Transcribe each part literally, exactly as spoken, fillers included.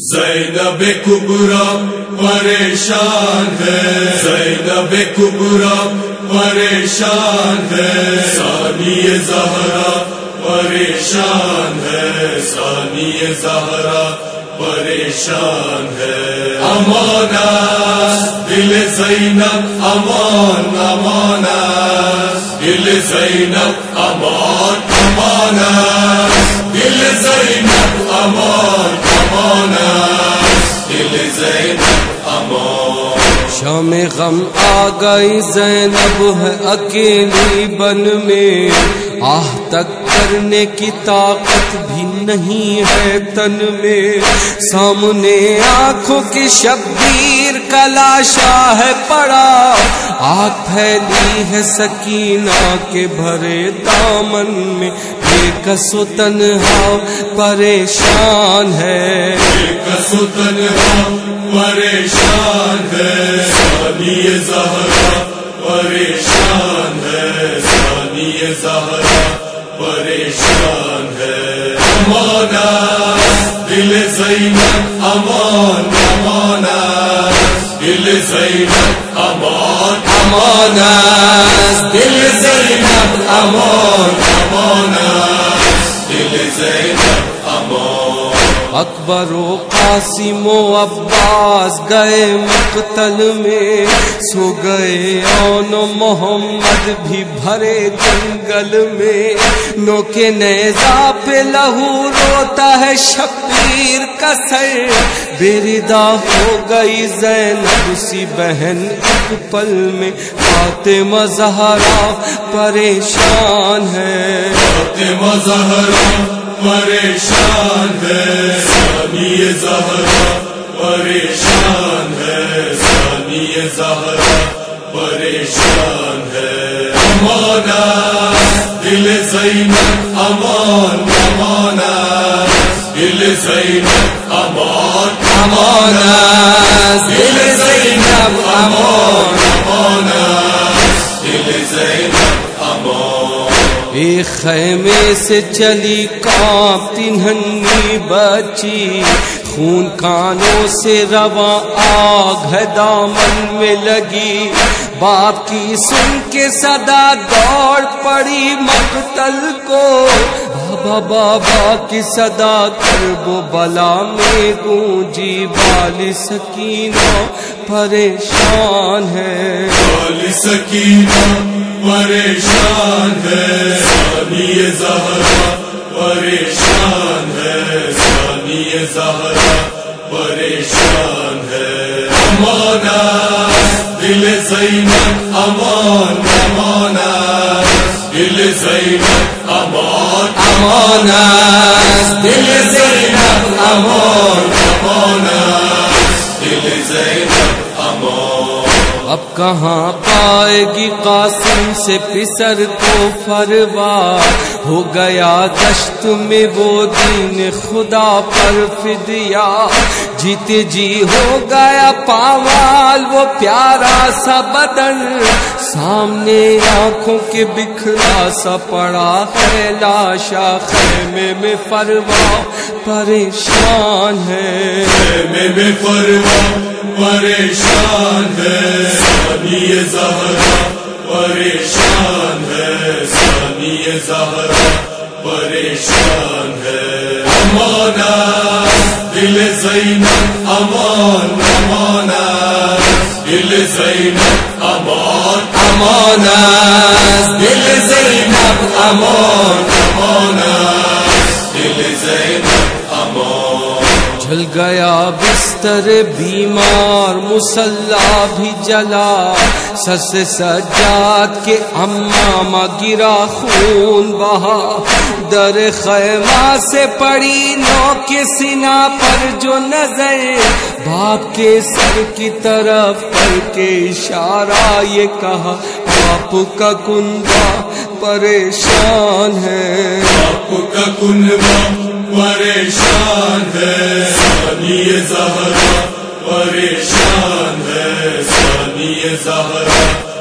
زینب کبریٰ پریشان ہے، زینب کبریٰ پریشان ہے، ثانی زہرا پریشان ہے، ثانی زہرا پریشان ہے۔ امان است دل زینب، امان امان است دل زینب، امان امان است دل زینب، امان امان است دل زینب، امان۔ شام غم آ گئی، زینب ہے اکیلی بن میں، آہ تک کرنے کی طاقت بھی نہیں ہے تن میں، سامنے آنکھوں کی شبیر کا لاشا ہے پڑا، آگ پھیلی ہے سکینہ کے بھرے دامن میں، بے کس و تنہا پریشان ہے، بے کس و تنہا پریشان ہے، ثانی زہرا پریشان ہے، ثانی زہرا پریشان ہے۔ امان است دل زینب، امان امان است دل زینب، امان امان است دل زینب، امان امان است دل زینب، امان۔ اکبر و قاسم و عباس گئے مقتل میں، سو گئے اون و محمد بھی بھرے جنگل میں، نو کے نیزہ پہ لہو روتا ہے شبیر کا سر، بےردا ہو گئی زینب سی بہن ایک پل میں، فاطمہ زہرا پریشان ہے، فاطمہ زہرا پریشان ہے، ثانی زہرا پریشان ہے، ثانی زہرا پریشان ہے۔ امان است دل زینب، امان امان است دل زینب، امان امان است دل زینب، امان امان است دل زینب، امان۔ ایک خیمے سے چلی کانپتی ننھی بچی، خون کانوں سے رواں آگ ہے دامن میں لگی، باپ کی سن کے صدا دوڑ پڑی مقتل کو، بابا بابا کی صدا کرب و بلا میں گونجی، والی سکینہ پریشان ہے، والی سکینہ پریشان ہے، ثانی زہرا پریشان ہے، ثانی زہرا پریشان ہے۔ امان است دل زینب، امان امان است دل زینب، امان امان است دل زینب، امان امان است دل زینب، امان۔ اب کہاں پائے گی قاسم سے پسر کو فروا، ہو گیا دشت میں وہ دین خدا پر فدیہ، جیتے جی ہو گیا پامال وہ پیارا سا بدن، سامنے آنکھوں کے بکھرا سا پڑا ہے لاشا، خیمے میں فروا پریشان ہے، خیمے میں فروا پریشان ہے، ثانی زہرا پریشان ہے، ثانی زہرا پریشان ہے۔ امان است دل زینب، امان امان است دل زینب، امان امان است دل زینب، امان امان است دل زینب، امان۔ جل گیا بستر بیمار، مصلی بھی جلا، سر سے سجاد کے امامہ گرا خون بہا، در خیمہ سے پڑی نو کے سینہ پر جو نظر، باپ کے سر کی طرف کر کے اشارہ یہ کہا، باپ کا کنبہ پریشان ہے، باپ کا کنبہ پریشان ہے، ثانی زہرا پریشان ہے، ثانی زہرا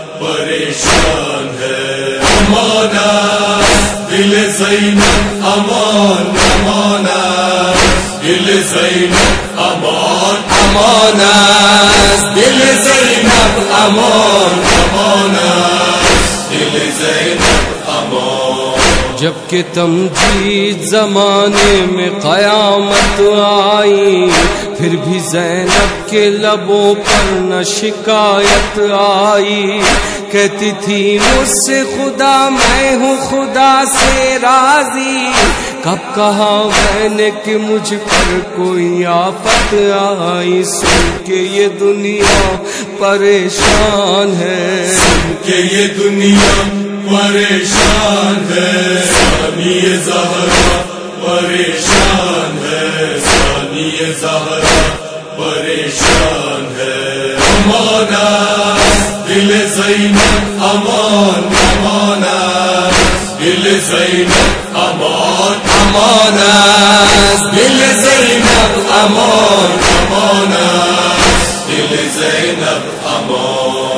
پریشان ہے۔ امان است دل زینب، امان امان است دل زینب امان امان است دل زینب امان امان است دل زینب امان جب کہ تمجید زمانے میں قیامت آئی پھر بھی زینب کے لبوں پر نہ شکایت آئی کہتی تھی مجھ سے خدا میں ہوں خدا سے راضی کب کہا میں نے کہ مجھ پر کوئی آفت آئی سن کے یہ دنیا پریشان ہے سن کے یہ دنیا پریشان ہے ثانی زہرا پریشان ہے ثانی زہرا پریشان ہے امان است دل زینب امان امان است دل زینب امان امان است دل زینب امان امان است دل زینب امان